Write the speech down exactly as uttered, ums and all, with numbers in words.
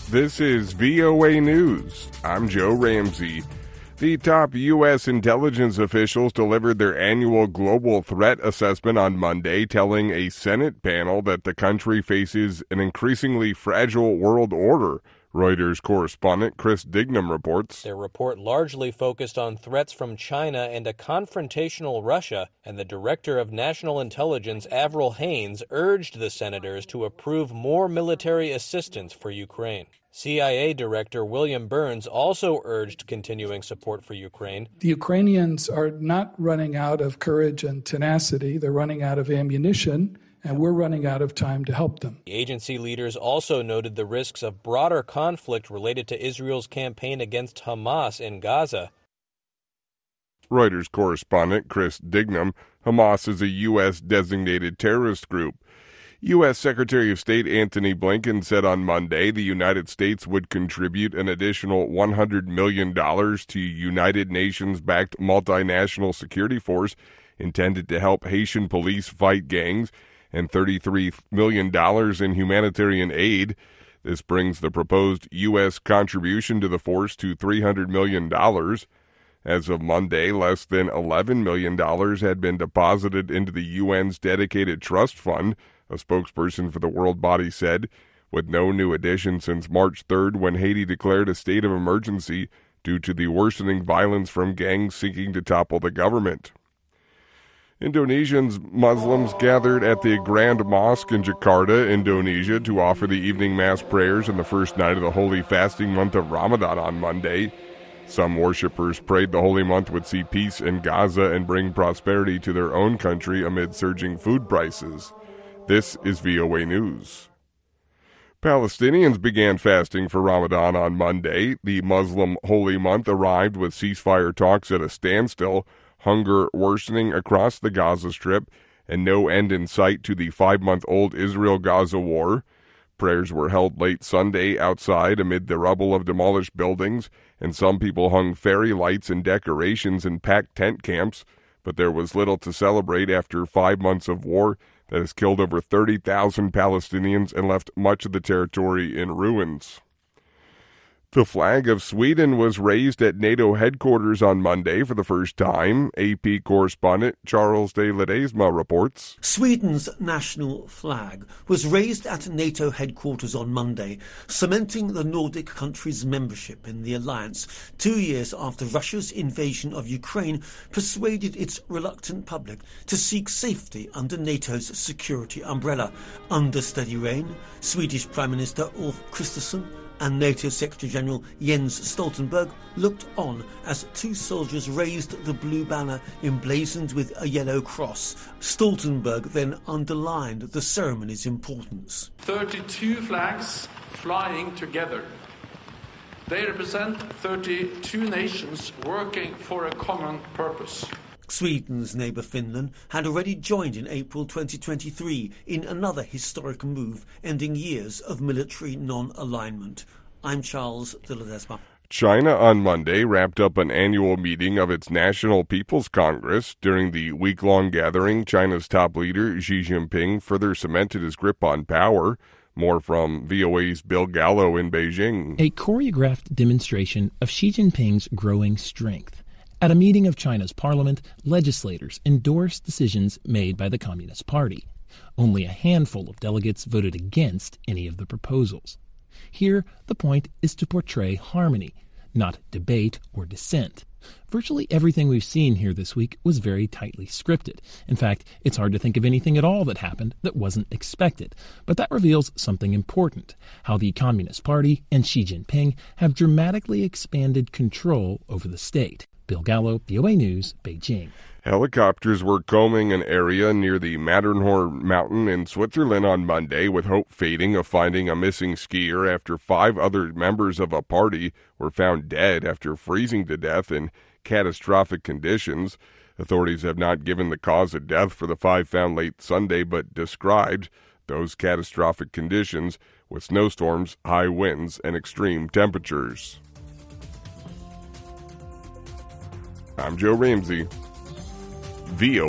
This is V O A News. I'm Joe Ramsey. The top U S intelligence officials delivered their annual global threat assessment on Monday, telling a Senate panel that the country faces an increasingly fragile world order. Reuters correspondent Chris Dignam reports. Their report largely focused on threats from China and a confrontational Russia, and the Director of National Intelligence, Avril Haines, urged the senators to approve more military assistance for Ukraine. C I A Director William Burns also urged continuing support for Ukraine. The Ukrainians are not running out of courage and tenacity. They're running out of ammunition, and we're running out of time to help them. The agency leaders also noted the risks of broader conflict related to Israel's campaign against Hamas in Gaza. Reuters correspondent Chris Dignam. Hamas is a U S designated terrorist group. U S Secretary of State Antony Blinken said on Monday the United States would contribute an additional one hundred million dollars to United Nations-backed multinational security force intended to help Haitian police fight gangs, and thirty-three million dollars in humanitarian aid. This brings the proposed U S contribution to the force to three hundred million dollars. As of Monday, less than eleven million dollars had been deposited into the U N's dedicated trust fund, a spokesperson for the world body said, with no new addition since March third when Haiti declared a state of emergency due to the worsening violence from gangs seeking to topple the government. Indonesian Muslims gathered at the Grand Mosque in Jakarta, Indonesia, to offer the evening mass prayers on the first night of the holy fasting month of Ramadan on Monday. Some worshippers prayed the holy month would see peace in Gaza and bring prosperity to their own country amid surging food prices. This is V O A News. Palestinians began fasting for Ramadan on Monday. The Muslim holy month arrived with ceasefire talks at a standstill, hunger worsening across the Gaza Strip, and no end in sight to the five-month-old Israel-Gaza war. Prayers were held late Sunday outside amid the rubble of demolished buildings, and some people hung fairy lights and decorations in packed tent camps, but there was little to celebrate after five months of war that has killed over thirty thousand Palestinians and left much of the territory in ruins. The flag of Sweden was raised at NATO headquarters on Monday for the first time. A P correspondent Charles de Ledesma reports. Sweden's national flag was raised at NATO headquarters on Monday, cementing the Nordic country's membership in the alliance, two years after Russia's invasion of Ukraine persuaded its reluctant public to seek safety under NATO's security umbrella. Under steady rain, Swedish Prime Minister Ulf Kristersson and NATO Secretary-General Jens Stoltenberg looked on as two soldiers raised the blue banner emblazoned with a yellow cross. Stoltenberg then underlined the ceremony's importance. thirty-two flags flying together. They represent thirty-two nations working for a common purpose. Sweden's neighbour Finland had already joined in April twenty twenty-three in another historic move, ending years of military non-alignment. I'm Charles de Ledesma. China on Monday wrapped up an annual meeting of its National People's Congress. During the week-long gathering, China's top leader, Xi Jinping, further cemented his grip on power. More from V O A's Bill Gallo in Beijing. A choreographed demonstration of Xi Jinping's growing strength. At a meeting of China's parliament, legislators endorsed decisions made by the Communist Party. Only a handful of delegates voted against any of the proposals. Here, the point is to portray harmony, not debate or dissent. Virtually everything we've seen here this week was very tightly scripted. In fact, it's hard to think of anything at all that happened that wasn't expected. But that reveals something important, how the Communist Party and Xi Jinping have dramatically expanded control over the state. Bill Gallo, V O A News, Beijing. Helicopters were combing an area near the Matterhorn mountain in Switzerland on Monday, with hope fading of finding a missing skier after five other members of a party were found dead after freezing to death in catastrophic conditions. Authorities have not given the cause of death for the five found late Sunday, but described those catastrophic conditions with snowstorms, high winds, and extreme temperatures. I'm Joe Ramsey, V O